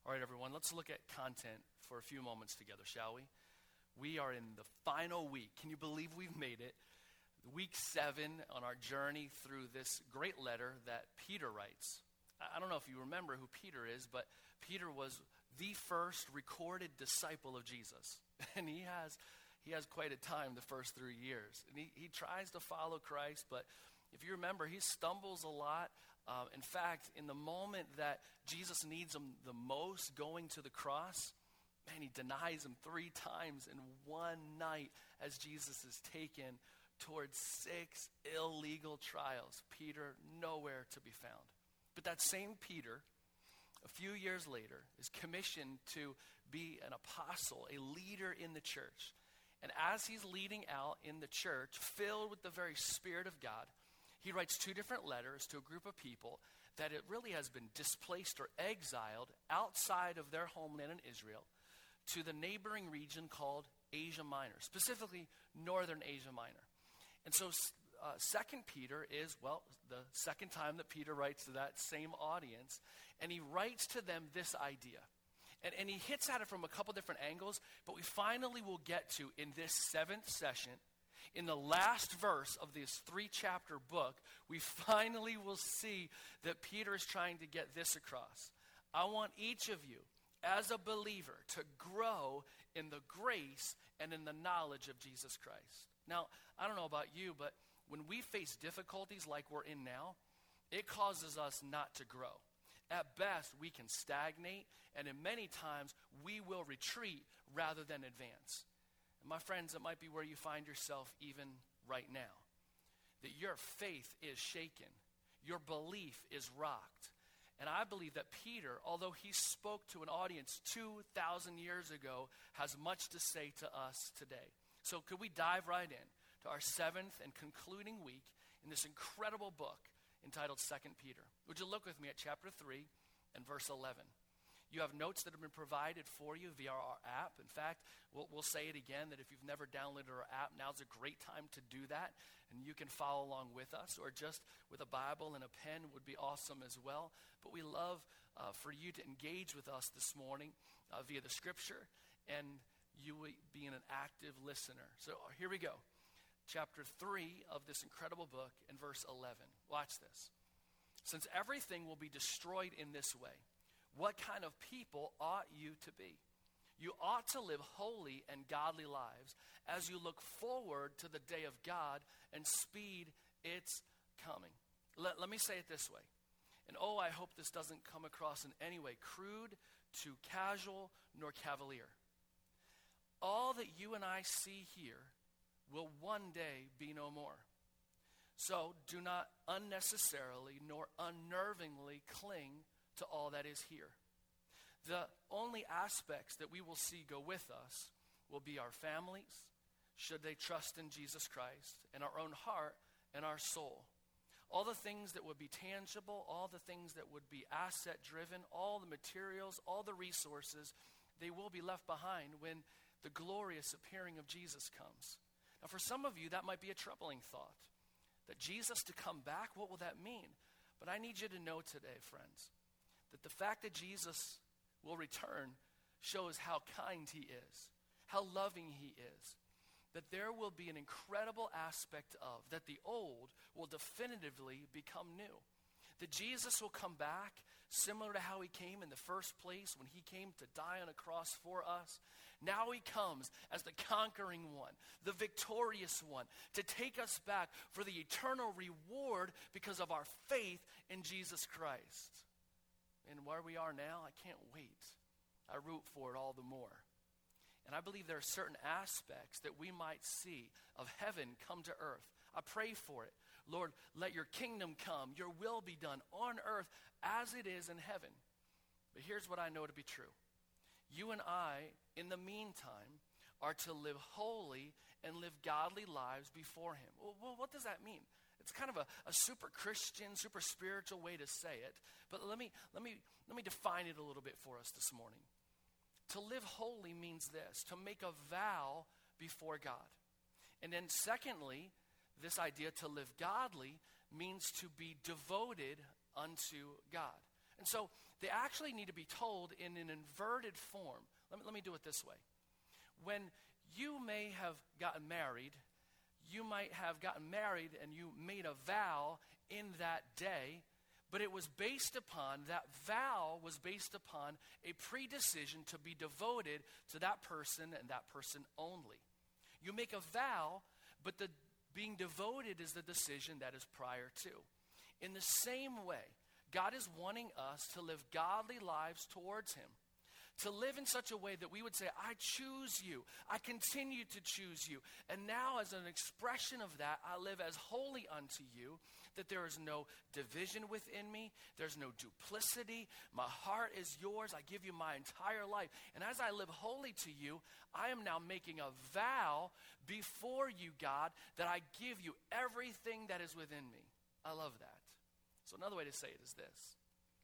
All right, everyone, let's look at content for a few moments together, shall we? We are in the final week. Can you believe we've made it? Week 7 on our journey through this great letter that Peter writes. I don't know if you remember who Peter is, but Peter was the first recorded disciple of Jesus. And he has quite a time the first 3 years. And he tries to follow Christ, but if you remember, he stumbles a lot. In fact, in the moment that Jesus needs him the most, going to the cross, man, he denies him 3 times in one night as Jesus is taken towards 6 illegal trials. Peter, nowhere to be found. But that same Peter, a few years later, is commissioned to be an apostle, a leader in the church. And as he's leading out in the church, filled with the very Spirit of God, he writes 2 different letters to a group of people that it really has been displaced or exiled outside of their homeland in Israel to the neighboring region called Asia Minor, specifically northern Asia Minor. And so 2 Peter is, the second time that Peter writes to that same audience, and he writes to them this idea. And he hits at it from a couple different angles, but we finally will get to, in this 7th session, in the last verse of this 3-chapter book, we finally will see that Peter is trying to get this across. I want each of you, as a believer, to grow in the grace and in the knowledge of Jesus Christ. Now, I don't know about you, but when we face difficulties like we're in now, it causes us not to grow. At best, we can stagnate, and in many times, we will retreat rather than advance. And my friends, it might be where you find yourself even right now. That your faith is shaken. Your belief is rocked. And I believe that Peter, although he spoke to an audience 2,000 years ago, has much to say to us today. So could we dive right in to our 7th and concluding week in this incredible book entitled 2 Peter. Would you look with me at chapter 3 and verse 11. You have notes that have been provided for you via our app. In fact, we'll say it again, that if you've never downloaded our app, now's a great time to do that. And you can follow along with us, or just with a Bible and a pen would be awesome as well. But we love for you to engage with us this morning via the scripture, and you being an active listener. So here we go. Chapter 3 of this incredible book and verse 11. Watch this. Since everything will be destroyed in this way, what kind of people ought you to be? You ought to live holy and godly lives as you look forward to the day of God and speed its coming. Let me say it this way. And I hope this doesn't come across in any way crude, too casual, nor cavalier. All that you and I see here will one day be no more. So do not unnecessarily nor unnervingly cling to all that is here. The only aspects that we will see go with us will be our families, should they trust in Jesus Christ, and our own heart and our soul. All the things that would be tangible, all the things that would be asset-driven, all the materials, all the resources, they will be left behind when the glorious appearing of Jesus comes. Now, for some of you, that might be a troubling thought. That Jesus to come back, what will that mean? But I need you to know today, friends, that the fact that Jesus will return shows how kind he is, how loving he is. That there will be an incredible aspect of that the old will definitively become new. That Jesus will come back similar to how he came in the first place when he came to die on a cross for us. Now he comes as the conquering one, the victorious one, to take us back for the eternal reward because of our faith in Jesus Christ. And where we are now, I can't wait. I root for it all the more. And I believe there are certain aspects that we might see of heaven come to earth. I pray for it. Lord, let your kingdom come, your will be done on earth as it is in heaven. But here's what I know to be true. You and I, in the meantime, are to live holy and live godly lives before him. Well, what does that mean? It's kind of a super Christian, super spiritual way to say it. But let me define it a little bit for us this morning. To live holy means this, to make a vow before God. And then secondly, this idea to live godly means to be devoted unto God. And so they actually need to be told in an inverted form. Let me do it this way. When you may have gotten married, you might have gotten married and you made a vow in that day, but it was based upon, that vow was based upon a predecision to be devoted to that person and that person only. You make a vow, but the being devoted is the decision that is prior to. In the same way, God is wanting us to live godly lives towards him. To live in such a way that we would say, I choose you. I continue to choose you. And now as an expression of that, I live as holy unto you, that there is no division within me. There's no duplicity. My heart is yours. I give you my entire life. And as I live holy to you, I am now making a vow before you, God, that I give you everything that is within me. I love that. So another way to say it is this.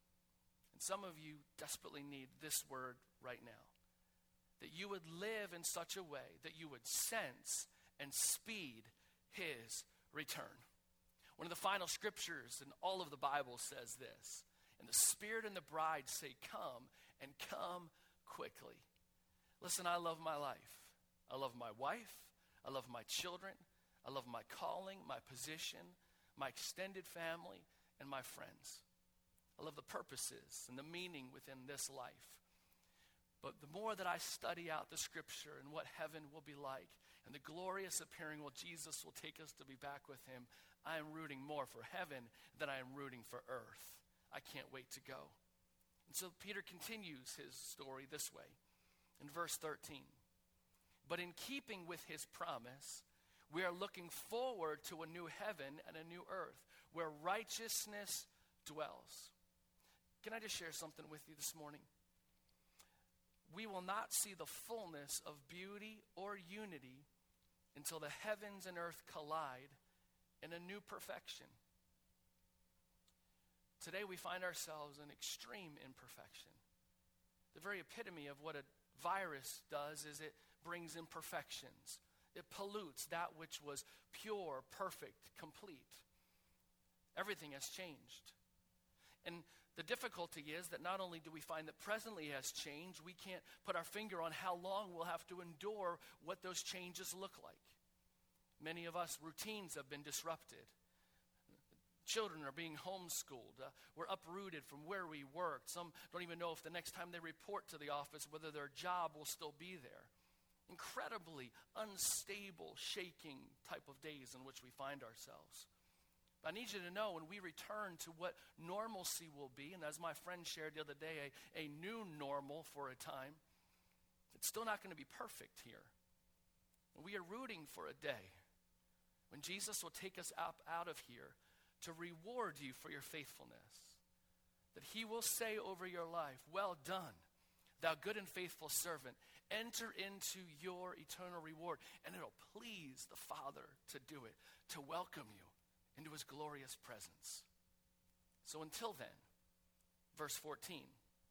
Some of you desperately need this word right now. That you would live in such a way that you would sense and speed his return. One of the final scriptures in all of the Bible says this. And the Spirit and the bride say, come, and come quickly. Listen, I love my life. I love my wife. I love my children. I love my calling, my position, my extended family, and my friends. I love the purposes and the meaning within this life. But the more that I study out the scripture and what heaven will be like and the glorious appearing while Jesus will take us to be back with him, I am rooting more for heaven than I am rooting for earth. I can't wait to go. And so Peter continues his story this way in verse 13. But in keeping with his promise, we are looking forward to a new heaven and a new earth where righteousness dwells. Can I just share something with you this morning? We will not see the fullness of beauty or unity until the heavens and earth collide in a new perfection. Today we find ourselves in extreme imperfection. The very epitome of what a virus does is it brings imperfections. It pollutes that which was pure, perfect, complete. Everything has changed. And the difficulty is that not only do we find that presently has changed, we can't put our finger on how long we'll have to endure what those changes look like. Many of us, routines have been disrupted. Children are being homeschooled. We're uprooted from where we worked. Some don't even know if the next time they report to the office whether their job will still be there. Incredibly unstable, shaking type of days in which we find ourselves. I need you to know when we return to what normalcy will be, and as my friend shared the other day, a new normal for a time, it's still not going to be perfect here. And we are rooting for a day when Jesus will take us up out of here to reward you for your faithfulness. That he will say over your life, well done, thou good and faithful servant. Enter into your eternal reward. And it'll please the Father to do it, to welcome you into his glorious presence. So until then, verse 14.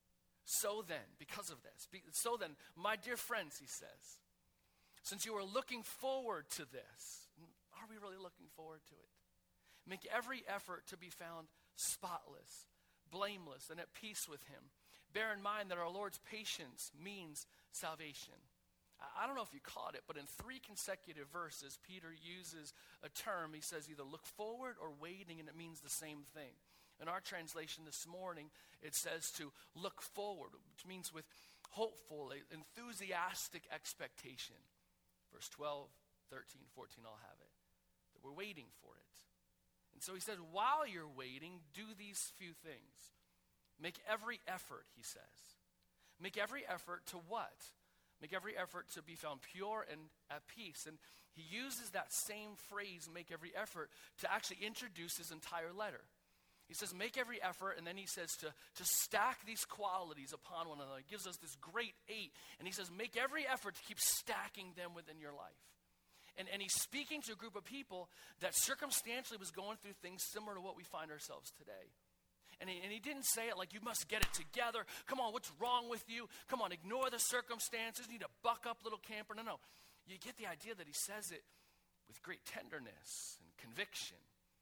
So then, because of this, my dear friends, he says, since you are looking forward to this, are we really looking forward to it? Make every effort to be found spotless, blameless, and at peace with him. Bear in mind that our Lord's patience means salvation. I don't know if you caught it, but in 3 consecutive verses, Peter uses a term. He says either look forward or waiting, and it means the same thing. In our translation this morning, it says to look forward, which means with hopeful, enthusiastic expectation. Verse 12, 13, 14, I'll have it. That we're waiting for it. And so he says, while you're waiting, do these few things. Make every effort, he says. Make every effort to what? Make every effort to be found pure and at peace. And he uses that same phrase, make every effort, to actually introduce his entire letter. He says, make every effort, and then he says to stack these qualities upon one another. He gives us this great 8, and he says, make every effort to keep stacking them within your life. And he's speaking to a group of people that circumstantially was going through things similar to what we find ourselves today. And he didn't say it like, you must get it together. Come on, what's wrong with you? Come on, ignore the circumstances. You need to buck up, little camper. No. You get the idea that he says it with great tenderness and conviction.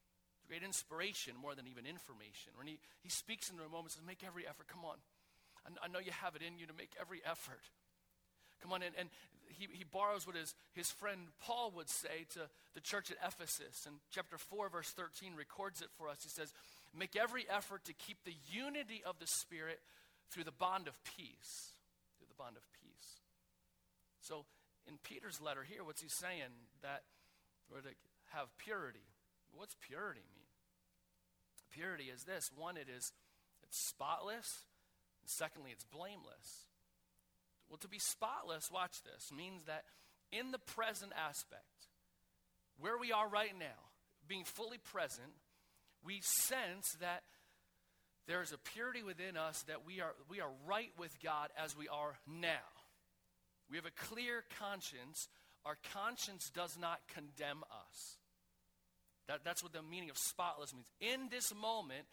great inspiration more than even information. When he speaks in the moment, says, make every effort. Come on. I know you have it in you to make every effort. Come on, and he borrows what his friend Paul would say to the church at Ephesus. And chapter 4, verse 13 records it for us. He says, make every effort to keep the unity of the Spirit through the bond of peace. Through the bond of peace. So in Peter's letter here, what's he saying? That we're to have purity. What's purity mean? Purity is this. One, it's spotless. And secondly, it's blameless. Well, to be spotless, watch this, means that in the present aspect, where we are right now, being fully present, we sense that there is a purity within us, that we are right with God as we are now. We have a clear conscience. Our conscience does not condemn us. That's what the meaning of spotless means. In this moment,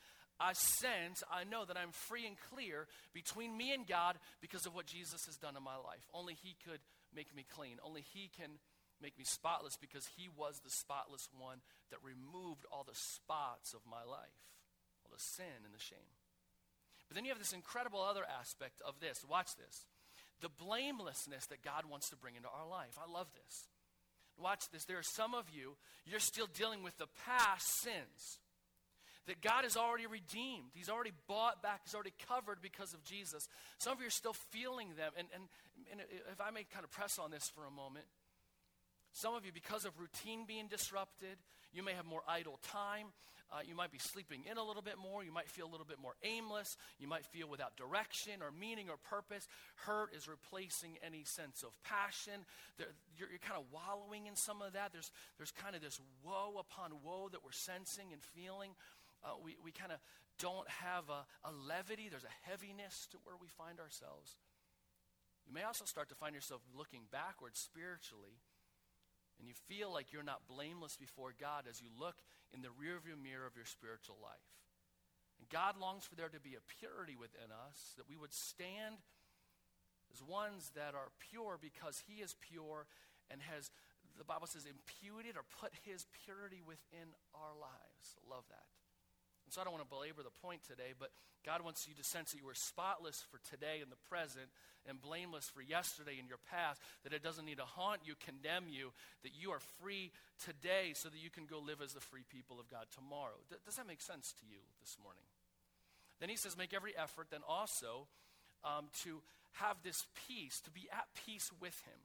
I know that I'm free and clear between me and God because of what Jesus has done in my life. Only he could make me clean. Only he can make me spotless because he was the spotless one that removed all the spots of my life, all the sin and the shame. But then you have this incredible other aspect of this. Watch this. The blamelessness that God wants to bring into our life. I love this. Watch this. There are some of you, you're still dealing with the past sins that God has already redeemed. He's already bought back. He's already covered because of Jesus. Some of you are still feeling them. And if I may kind of press on this for a moment, some of you, because of routine being disrupted, you may have more idle time. You might be sleeping in a little bit more. You might feel a little bit more aimless. You might feel without direction or meaning or purpose. Hurt is replacing any sense of passion. You're kind of wallowing in some of that. There's kind of this woe upon woe that we're sensing and feeling. We kind of don't have a levity. There's a heaviness to where we find ourselves. You may also start to find yourself looking backwards spiritually, and you feel like you're not blameless before God as you look in the rearview mirror of your spiritual life. And God longs for there to be a purity within us, that we would stand as ones that are pure because he is pure and has, the Bible says, imputed or put his purity within our lives. I love that. And so I don't want to belabor the point today, but God wants you to sense that you are spotless for today and the present and blameless for yesterday and your past, that it doesn't need to haunt you, condemn you, that you are free today so that you can go live as the free people of God tomorrow. Does that make sense to you this morning? Then he says, make every effort then also to have this peace, to be at peace with him.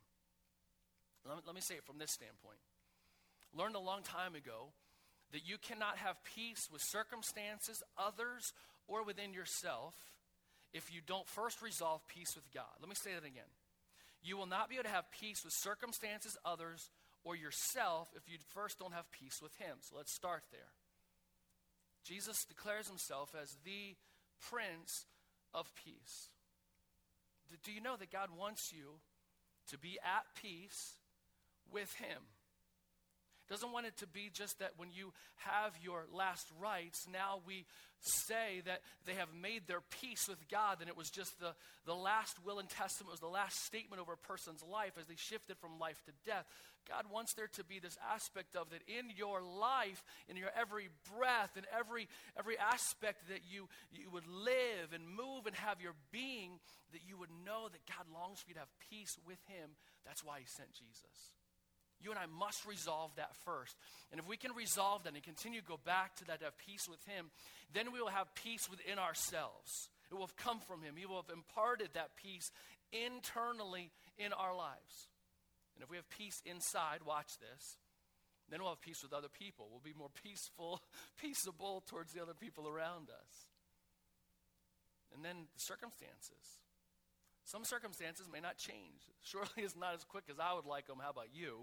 Let me say it from this standpoint. Learned a long time ago that you cannot have peace with circumstances, others, or within yourself if you don't first resolve peace with God. Let me say that again. You will not be able to have peace with circumstances, others, or yourself if you first don't have peace with him. So let's start there. Jesus declares himself as the Prince of Peace. Do you know that God wants you to be at peace with him? Doesn't want it to be just that when you have your last rites, now we say that they have made their peace with God, and it was just the last will and testament, was the last statement over a person's life as they shifted from life to death. God wants there to be this aspect of that in your life, in your every breath, in every aspect that you would live and move and have your being, that you would know that God longs for you to have peace with him. That's why he sent Jesus. You and I must resolve that first. And if we can resolve that and continue to go back to that, to have peace with him, then we will have peace within ourselves. It will have come from him. He will have imparted that peace internally in our lives. And if we have peace inside, watch this, then we'll have peace with other people. We'll be more peaceable towards the other people around us. And then the circumstances. Some circumstances may not change. Surely it's not as quick as I would like them. How about you?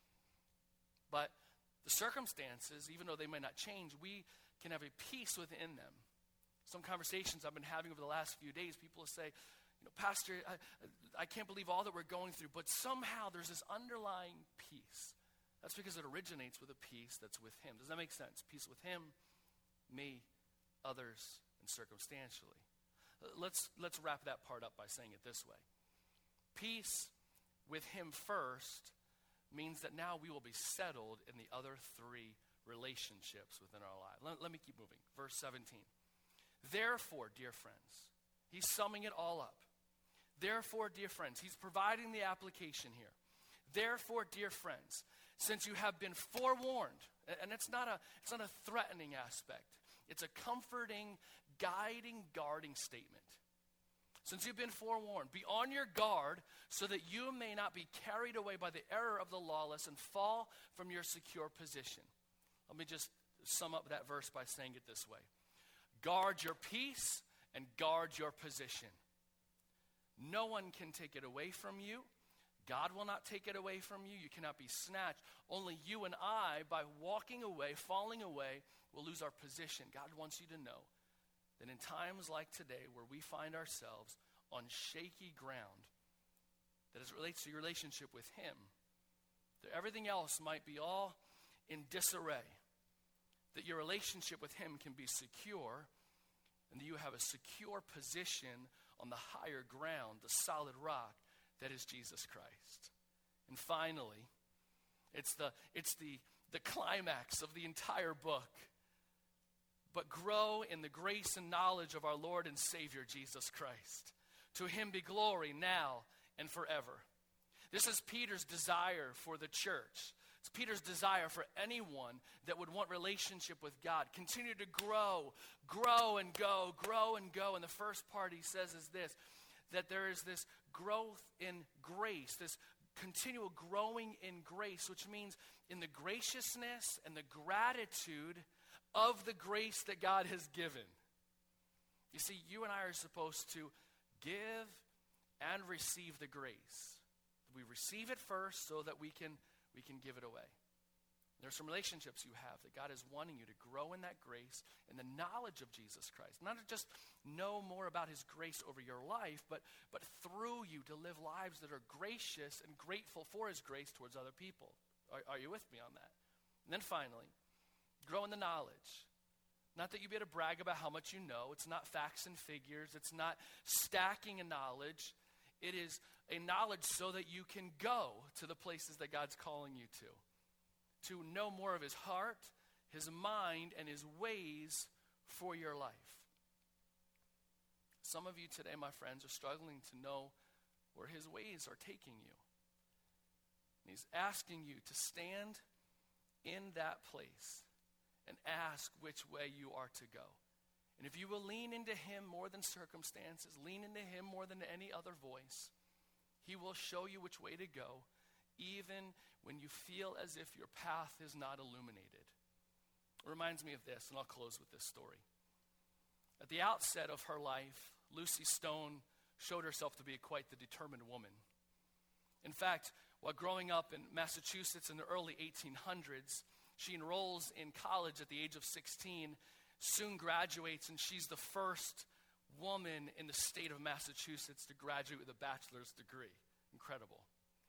But the circumstances, even though they may not change, we can have a peace within them. Some conversations I've been having over the last few days, people will say, Pastor, I can't believe all that we're going through, but somehow there's this underlying peace. That's because it originates with a peace that's with him. Does that make sense? Peace with him, me, others, and circumstantially. Let's wrap that part up by saying it this way. Peace with him first means that now we will be settled in the other three relationships within our life. Let me keep moving. Verse 17. Therefore, dear friends, he's summing it all up. Therefore, dear friends, he's providing the application here. Therefore, dear friends, since you have been forewarned, and it's not a threatening aspect. It's a comforting, guiding, guarding statement. Since you've been forewarned, be on your guard so that you may not be carried away by the error of the lawless and fall from your secure position. Let me just sum up that verse by saying it this way. Guard your peace and guard your position. No one can take it away from you. God will not take it away from you. You cannot be snatched. Only you and I, by walking away, falling away, will lose our position. God wants you to know that in times like today where we find ourselves on shaky ground, that as it relates to your relationship with him, that everything else might be all in disarray, that your relationship with him can be secure, and that you have a secure position on the higher ground, the solid rock that is Jesus Christ. And finally, it's the climax of the entire book. But grow in the grace and knowledge of our Lord and Savior, Jesus Christ. To him be glory now and forever. This is Peter's desire for the church. It's Peter's desire for anyone that would want relationship with God. Continue to grow and go. And the first part he says is this, that there is this growth in grace, this continual growing in grace, which means in the graciousness and the gratitude of the grace that God has given. You see, you and I are supposed to give and receive the grace. We receive it first so that we can give it away. There are some relationships you have that God is wanting you to grow in that grace and the knowledge of Jesus Christ. Not to just know more about his grace over your life, but through you to live lives that are gracious and grateful for his grace towards other people. Are you with me on that? And then finally, grow in the knowledge. Not that you be able to brag about how much you know. It's not facts and figures. It's not stacking a knowledge. It is a knowledge so that you can go to the places that God's calling you to know more of his heart, his mind, and his ways for your life. Some of you today, my friends, are struggling to know where his ways are taking you. And he's asking you to stand in that place and ask which way you are to go. And if you will lean into him more than circumstances, lean into him more than any other voice, he will show you which way to go, even when you feel as if your path is not illuminated. It reminds me of this, and I'll close with this story. At the outset of her life, Lucy Stone showed herself to be quite the determined woman. In fact, while growing up in Massachusetts in the early 1800s, she enrolls in college at the age of 16, soon graduates, and she's the first woman in the state of Massachusetts to graduate with a bachelor's degree. Incredible.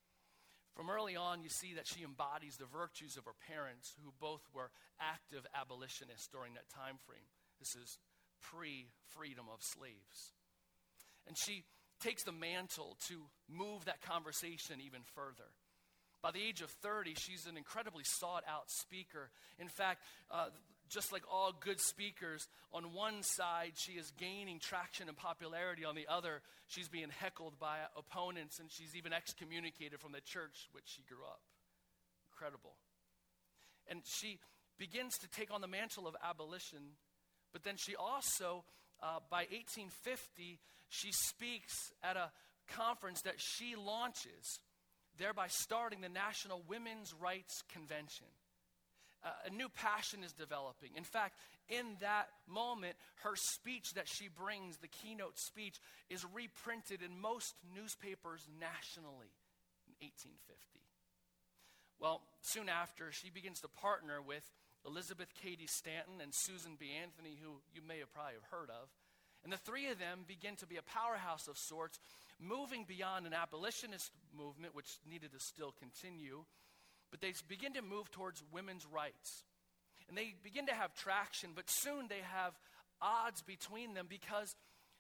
From early on, you see that she embodies the virtues of her parents, who both were active abolitionists during that time frame. This is pre-freedom of slaves. And she takes the mantle to move that conversation even further. By the age of 30, she's an incredibly sought-out speaker. In fact, just like all good speakers, on one side, she is gaining traction and popularity. On the other, she's being heckled by opponents, and she's even excommunicated from the church which she grew up. Incredible. And she begins to take on the mantle of abolition, but then she also, by 1850, she speaks at a conference that she launches, thereby starting the National Women's Rights Convention. A new passion is developing. In fact, in that moment, her speech that she brings, the keynote speech, is reprinted in most newspapers nationally in 1850. Well, soon after, she begins to partner with Elizabeth Cady Stanton and Susan B. Anthony, who you may have probably heard of. And the three of them begin to be a powerhouse of sorts, moving beyond an abolitionist movement, which needed to still continue. But they begin to move towards women's rights. And they begin to have traction, but soon they have odds between them because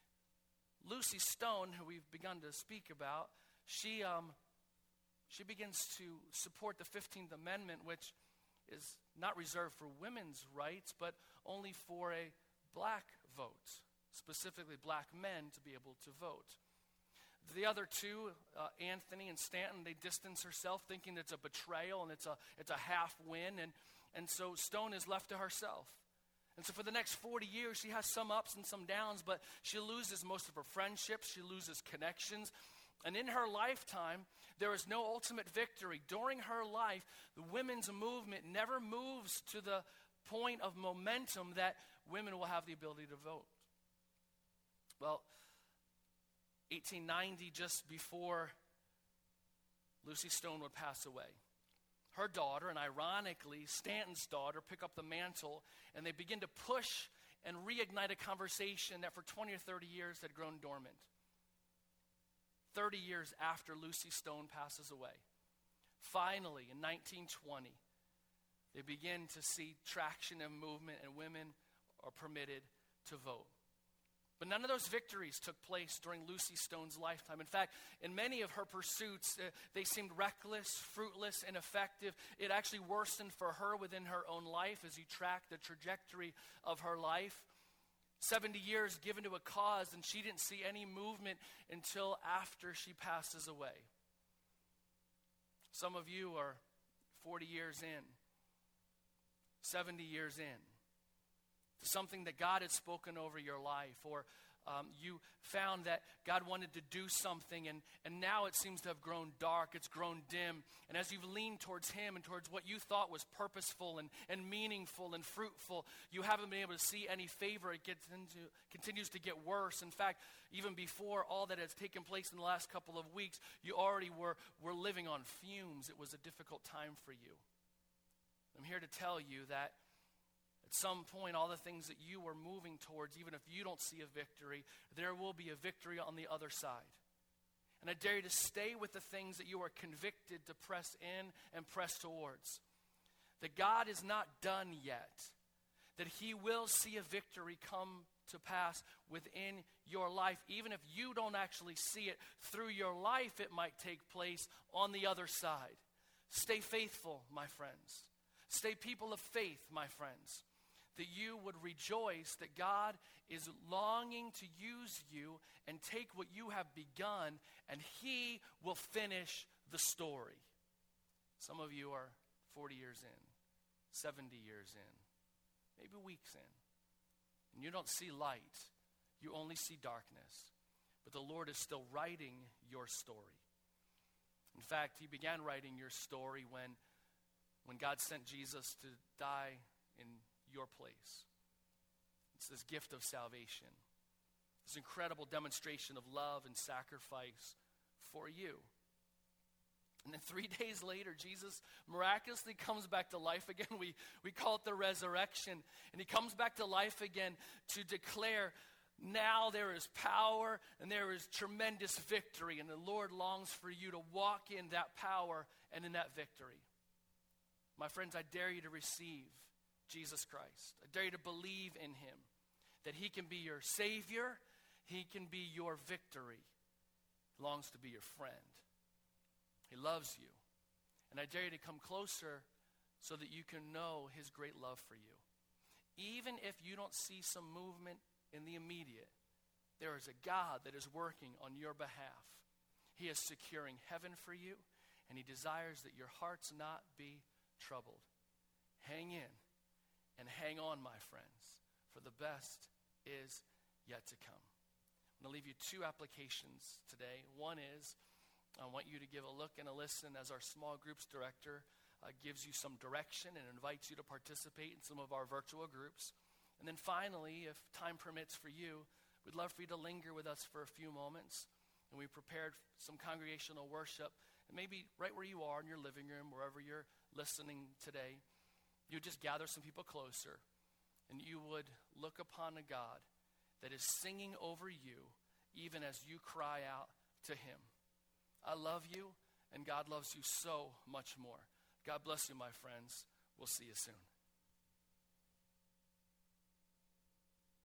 Lucy Stone, who we've begun to speak about, she begins to support the 15th Amendment, which is not reserved for women's rights, but only for a black vote, specifically black men to be able to vote. The other two, Anthony and Stanton, they distance herself, thinking it's a betrayal and it's a half win, and so Stone is left to herself. And so for the next 40 years, she has some ups and some downs, but she loses most of her friendships, she loses connections, and in her lifetime, there is no ultimate victory. During her life, the women's movement never moves to the point of momentum that women will have the ability to vote. Well, 1890, just before Lucy Stone would pass away, her daughter, and ironically, Stanton's daughter, pick up the mantle, and they begin to push and reignite a conversation that for 20 or 30 years had grown dormant. 30 years after Lucy Stone passes away, finally, in 1920, they begin to see traction and movement, and women are permitted to vote. But none of those victories took place during Lucy Stone's lifetime. In fact, in many of her pursuits, they seemed reckless, fruitless, ineffective. It actually worsened for her within her own life as you track the trajectory of her life. 70 years given to a cause, and she didn't see any movement until after she passes away. Some of you are 40 years in, 70 years in, to something that God had spoken over your life, or you found that God wanted to do something, and now it seems to have grown dark, it's grown dim, and as you've leaned towards Him and towards what you thought was purposeful and meaningful and fruitful, you haven't been able to see any favor. It continues to get worse. In fact, even before all that has taken place in the last couple of weeks, you already were living on fumes. It was a difficult time for you. I'm here to tell you that at some point, all the things that you are moving towards, even if you don't see a victory, there will be a victory on the other side. And I dare you to stay with the things that you are convicted to press in and press towards. That God is not done yet. That He will see a victory come to pass within your life. Even if you don't actually see it through your life, it might take place on the other side. Stay faithful, my friends. Stay people of faith, my friends. That you would rejoice that God is longing to use you and take what you have begun, and He will finish the story. Some of you are 40 years in, 70 years in, maybe weeks in, and you don't see light. You only see darkness. But the Lord is still writing your story. In fact, He began writing your story when God sent Jesus to die in your place. It's this gift of salvation, this incredible demonstration of love and sacrifice for you. And then 3 days later, Jesus miraculously comes back to life again. We call it the resurrection. And He comes back to life again to declare, now there is power and there is tremendous victory. And the Lord longs for you to walk in that power and in that victory. My friends, I dare you to receive Jesus Christ. I dare you to believe in Him, that He can be your Savior, He can be your victory. He longs to be your friend. He loves you. And I dare you to come closer so that you can know His great love for you. Even if you don't see some movement in the immediate, there is a God that is working on your behalf. He is securing heaven for you, and He desires that your hearts not be troubled. Hang in. And hang on, my friends, for the best is yet to come. I'm going to leave you two applications today. One is, I want you to give a look and a listen as our small groups director gives you some direction and invites you to participate in some of our virtual groups. And then finally, if time permits for you, we'd love for you to linger with us for a few moments. And we prepared some congregational worship. And maybe right where you are in your living room, wherever you're listening today, you just gather some people closer, and you would look upon a God that is singing over you even as you cry out to Him. I love you, and God loves you so much more. God bless you, my friends. We'll see you soon.